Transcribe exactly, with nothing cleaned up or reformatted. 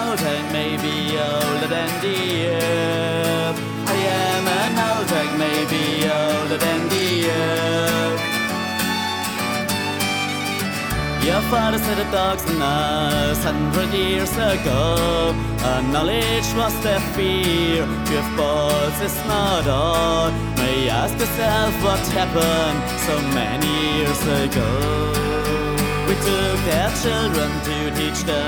old egg, maybe older than the earth. I am an old egg, maybe older than the earth. Your father said the dogs and us hundred years ago. And knowledge was their fear. With balls is not all. May you ask yourself what happened so many years ago. We took their children to teach them